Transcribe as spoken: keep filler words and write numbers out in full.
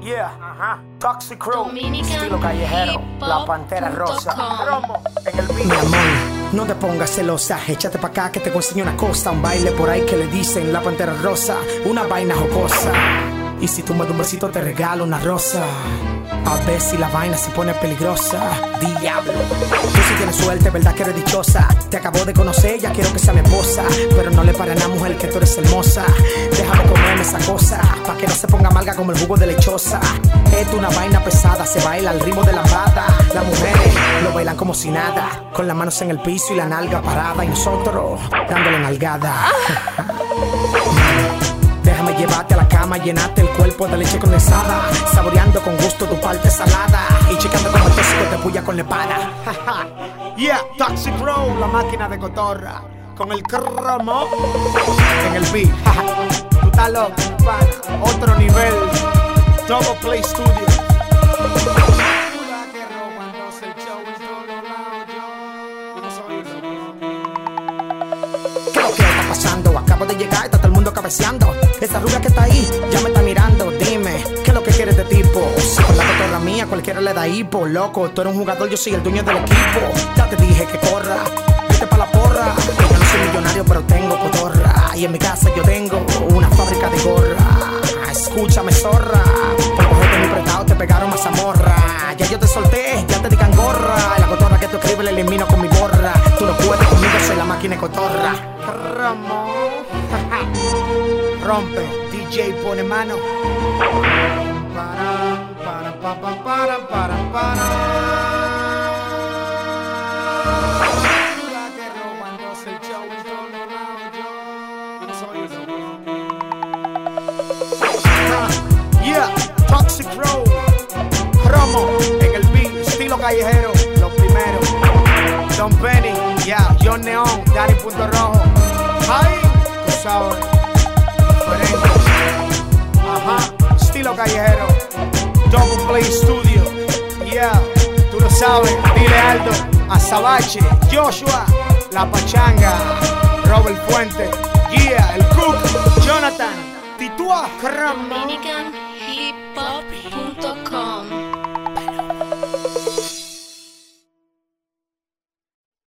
Yeah, ajá. Toxic Crew, Dominican estilo callejero, Hip la Hop pantera punto rosa. com. Romo en el beat. Mi amor, no te pongas celosa, échate pa' acá que te enseño una cosa. Un baile por ahí que le dicen la pantera rosa, una vaina jocosa. Y si tú me das un besito te regalo una rosa. A ver si la vaina se pone peligrosa. Diablo, tú sí tienes suerte, verdad que eres dichosa. Te acabo de conocer, ya quiero que sea mi esposa. Pero no le para a la mujer que tú eres hermosa. Déjame comerme esa cosa, pa' que no se ponga amarga como el jugo de lechosa. Esto es una vaina pesada, se baila al ritmo de la bata. Las mujeres lo bailan como si nada, con las manos en el piso y la nalga parada. Y nosotros dándole nalgada. Déjame llevarte a la cama, llenarte el cuerpo de leche condensada, saboreando con gusto tu parte salada y checando como el tóxico te puya con la espada. Yeah, Toxic Crew, la máquina de cotorra, con el cromo en el beat. Tú estás loco, pana. Otro nivel, Double Play Studio. ¿Qué es lo que está pasando? Acabo de llegar y está todo el mundo cabeceando. Esa rubia que está ahí ya me está mirando. Dime, ¿qué es lo que quieres de tipo? Si con la cotorra mía cualquiera le da hipo. Loco, tú eres un jugador, yo soy el dueño del equipo. Ya te dije que corra, vete pa' la porra. Yo no soy millonario pero tengo cotorra. Y en mi casa yo tengo una fábrica de gorra. Escúchame zorra, por cogerte mi prestado te pegaron mazamorra. Ya yo te solté, ya te digan gorra. La cotorra que tú escribes la elimino con mi borra. Tú no puedes conmigo, soy la máquina de cotorra. Cromo. Rompe, D J pone mano. Para, para, para, para, para, para. La que robándose el show en todos lados, yo. Yeah, Toxic Crew, Cromo en el beat, estilo callejero, los primeros. Don Penny, yeah, John Neon, Danny Punto Rojo. Ay, tú sabes, diferente. Ajá, estilo callejero, Double Play Studio. Yeah, tú lo sabes, dile Aldo, Azabache, Joshua, La Pachanga, Robert Fuente, yeah, el Cook, Jonathan, Titua, Cromo. Dominican Hip Hop punto com.